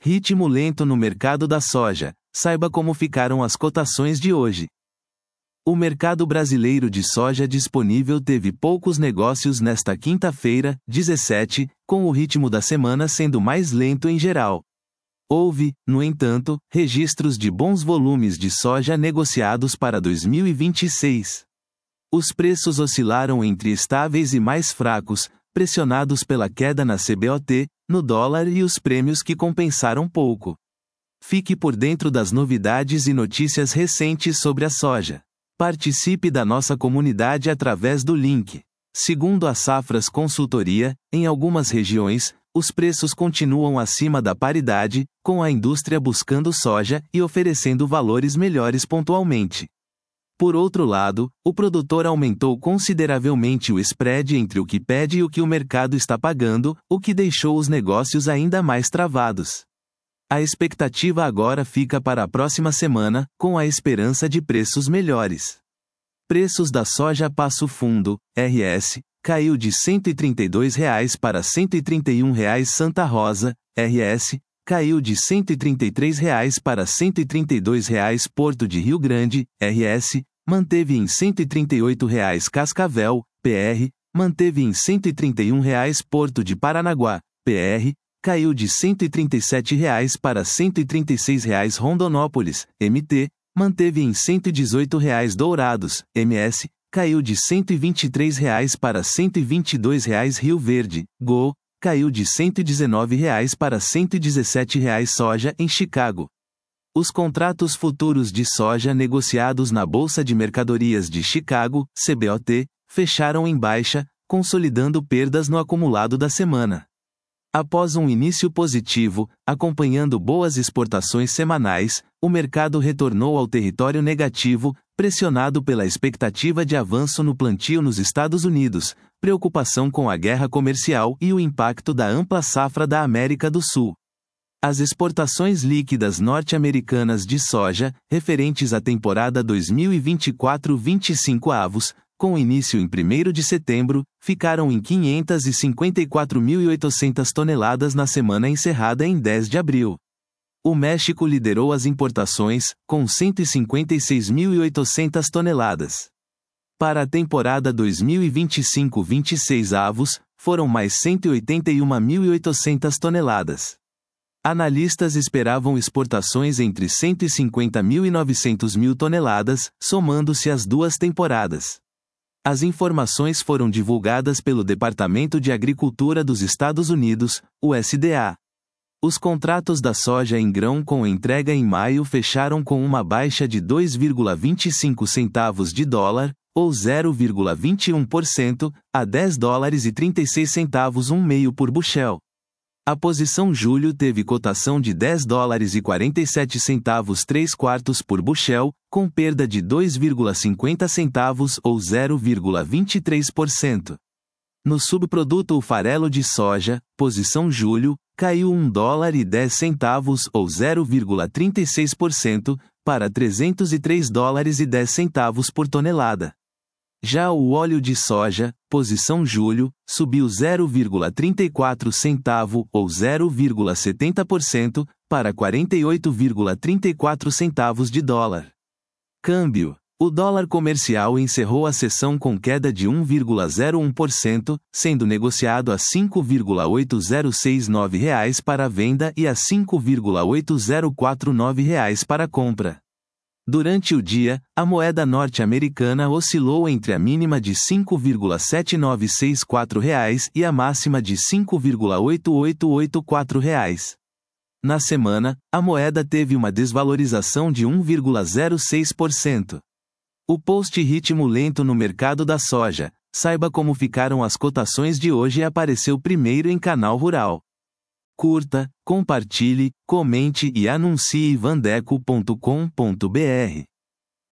Ritmo lento no mercado da soja. Saiba como ficaram as cotações de hoje. O mercado brasileiro de soja disponível teve poucos negócios nesta quinta-feira, 17, com o ritmo da semana sendo mais lento em geral. Houve, no entanto, registros de bons volumes de soja negociados para 2026. Os preços oscilaram entre estáveis e mais fracos, pressionados pela queda na CBOT, no dólar e os prêmios que compensaram pouco. Fique por dentro das novidades e notícias recentes sobre a soja. Participe da nossa comunidade através do link. Segundo a Safras Consultoria, em algumas regiões, os preços continuam acima da paridade, com a indústria buscando soja e oferecendo valores melhores pontualmente. Por outro lado, o produtor aumentou consideravelmente o spread entre o que pede e o que o mercado está pagando, o que deixou os negócios ainda mais travados. A expectativa agora fica para a próxima semana, com a esperança de preços melhores. Preços da soja Passo Fundo, RS, caiu de R$ 132,00 para R$ 131,00. Santa Rosa, RS, caiu de R$ 133,00 para R$ 132,00. Porto de Rio Grande, RS, manteve em R$ 138,00. Cascavel, PR, manteve em R$ 131,00. Porto de Paranaguá, PR, caiu de R$ 137,00 para R$ 136,00. Rondonópolis, MT, manteve em R$ 118,00. Dourados, MS, caiu de R$ 123,00 para R$ 122,00. Rio Verde, GO, caiu de R$ 119,00 para R$ 117,00. Soja em Chicago. Os contratos futuros de soja negociados na Bolsa de Mercadorias de Chicago, CBOT, fecharam em baixa, consolidando perdas no acumulado da semana. Após um início positivo, acompanhando boas exportações semanais, o mercado retornou ao território negativo, pressionado pela expectativa de avanço no plantio nos Estados Unidos, preocupação com a guerra comercial e o impacto da ampla safra da América do Sul. As exportações líquidas norte-americanas de soja, referentes à temporada 2024-25 avos, com início em 1º de setembro, ficaram em 554.800 toneladas na semana encerrada em 10 de abril. O México liderou as importações, com 156.800 toneladas. Para a temporada 2025-26 avos, foram mais 181.800 toneladas. Analistas esperavam exportações entre 150.000 e 900.000 toneladas, somando-se as duas temporadas. As informações foram divulgadas pelo Departamento de Agricultura dos Estados Unidos, USDA. Os contratos da soja em grão com entrega em maio fecharam com uma baixa de 2,25 centavos de dólar, ou 0,21%, a $10,36 1/2 por bushel. A posição julho teve cotação de $10,47 3/4 por bushel, com perda de 2,50 centavos ou 0,23%. No subproduto o farelo de soja, posição julho, caiu $1,10 ou 0,36%, para $303,10 por tonelada. Já o óleo de soja, posição julho, subiu 0,34 centavo ou 0,70%, para 48,34 centavos de dólar. Câmbio. O dólar comercial encerrou a sessão com queda de 1,01%, sendo negociado a R$ 5,8069 para a venda e a R$ 5,8049 para a compra. Durante o dia, a moeda norte-americana oscilou entre a mínima de R$ 5,7964 e a máxima de R$ 5,8884. Na semana, a moeda teve uma desvalorização de 1,06%. O post Ritmo lento no mercado da soja. Saiba como ficaram as cotações de hoje apareceu primeiro em Canal Rural. Curta, compartilhe, comente e anuncie vandeco.com.br.